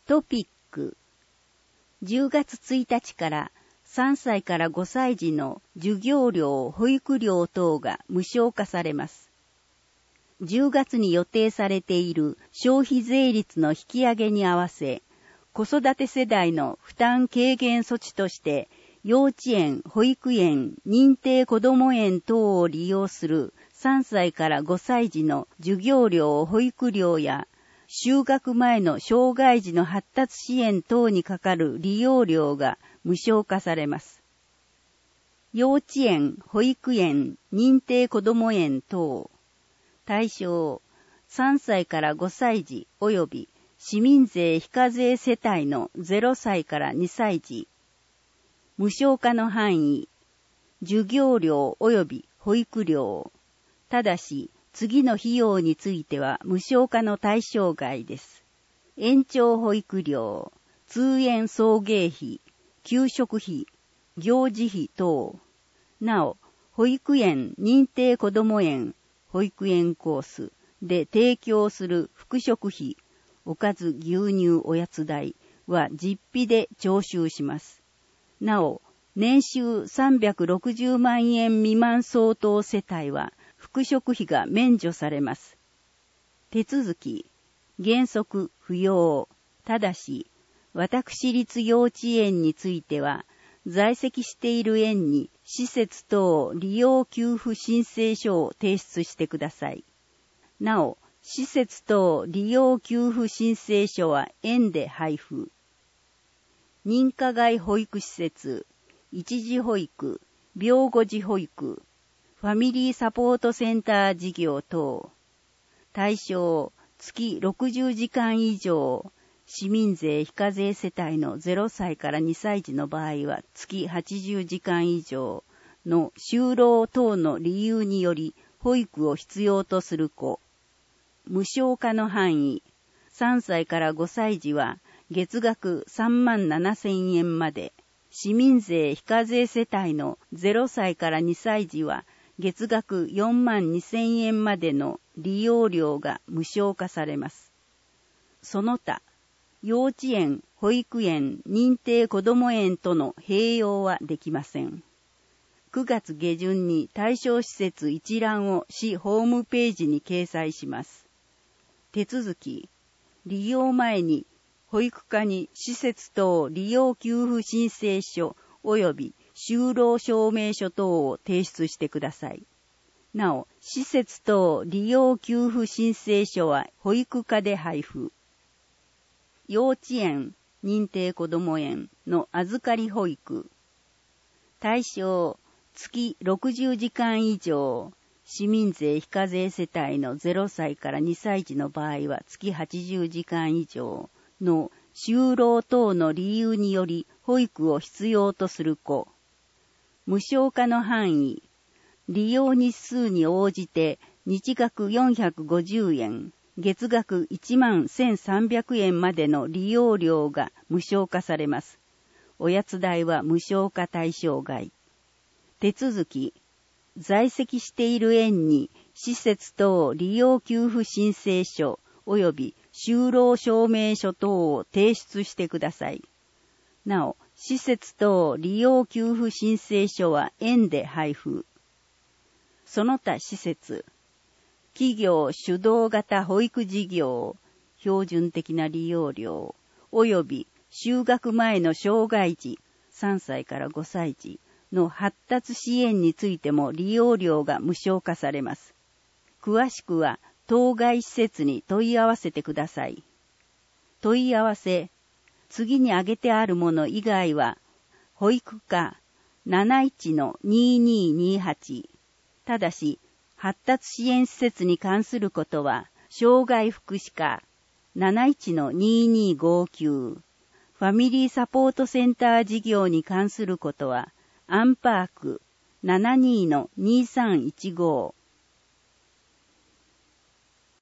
トピック。10月1日から3歳から5歳児の授業料、保育料等が無償化されます。10月に予定されている消費税率の引き上げに合わせ、子育て世代の負担軽減措置として、幼稚園、保育園、認定こども園等を利用する3歳から5歳児の授業料、保育料や、就学前の障害児の発達支援等にかかる利用料が無償化されます。幼稚園、保育園、認定こども園等、対象、3歳から5歳児及び市民税非課税世帯の0歳から2歳児。無償化の範囲、授業料及び保育料。ただし、次の費用については無償化の対象外です。延長保育料、通園送迎費、給食費、行事費等。なお、保育園、認定こども園、保育園コースで提供する副食費、おかず牛乳おやつ代は実費で徴収します。なお、年収360万円未満相当世帯は副食費が免除されます。手続き、原則不要。ただし、私立幼稚園については、在籍している園に施設等利用給付申請書を提出してください。なお、施設等利用給付申請書は園で配布。認可外保育施設、一時保育、病後児保育、ファミリーサポートセンター事業等。対象、月60時間以上、市民税非課税世帯の0歳から2歳児の場合は月80時間以上の就労等の理由により保育を必要とする子。無償化の範囲、3歳から5歳児は月額3万7000円まで、市民税非課税世帯の0歳から2歳児は月額4万2000円までの利用料が無償化されます。その他、幼稚園、保育園、認定こども園との併用はできません。9月下旬に対象施設一覧を市ホームページに掲載します。手続き、利用前に保育課に施設等利用給付申請書及び就労証明書等を提出してください。なお、施設等利用給付申請書は保育課で配布。幼稚園、認定こども園の預かり保育。対象、月60時間以上、市民税非課税世帯の0歳から2歳児の場合は月80時間以上の就労等の理由により保育を必要とする子。無償化の範囲、利用日数に応じて日額450円、月額1万1300円までの利用料が無償化されます。おやつ代は無償化対象外。手続き、在籍している園に施設等利用給付申請書及び就労証明書等を提出してください。なお、施設等利用給付申請書は園で配布。その他施設、企業主導型保育事業、標準的な利用料、及び就学前の障害児、3歳から5歳児の発達支援についても利用料が無償化されます。詳しくは当該施設に問い合わせてください。問い合わせ、次に挙げてあるもの以外は、保育課 71-2228。ただし、発達支援施設に関することは、障害福祉課 71-2259。ファミリーサポートセンター事業に関することは、アンパーク 72-2315。